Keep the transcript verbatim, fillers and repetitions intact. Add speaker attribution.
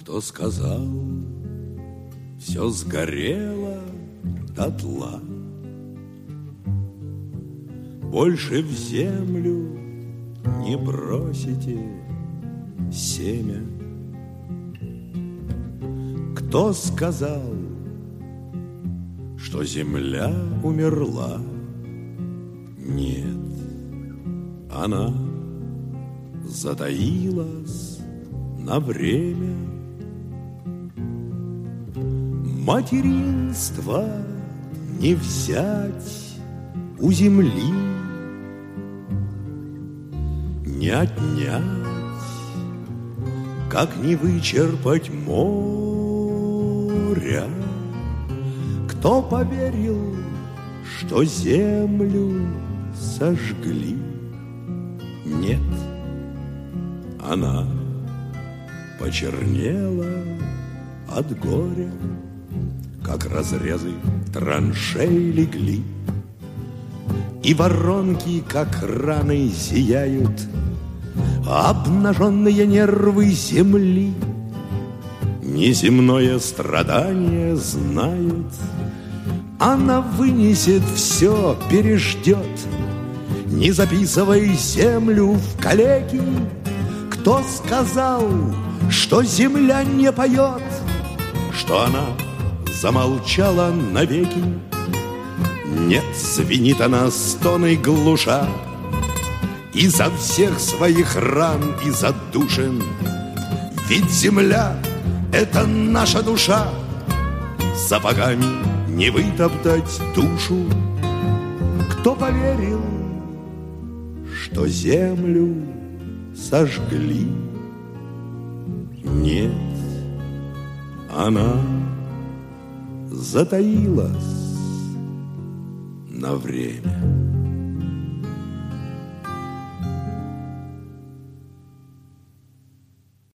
Speaker 1: Кто сказал, все сгорело дотла, больше в землю не бросите семя? Кто сказал, что земля умерла? Нет, она затаилась на время. Материнство не взять у земли, не отнять, как не вычерпать моря. Кто поверил, что землю сожгли? Нет, она почернела от горя, как разрезы траншей легли, и воронки, как раны, зияют обнаженные нервы земли. Неземное страдание знает, она вынесет все, переждет. Не записывай землю в калеки. Кто сказал, что земля не поет, что она замолчала навеки? Нет, звенит она стоной глуша, изо всех своих ран и задушин. Ведь земля — это наша душа, сапогами не вытоптать душу. Кто поверил, что землю сожгли? Нет, она затаилась на время.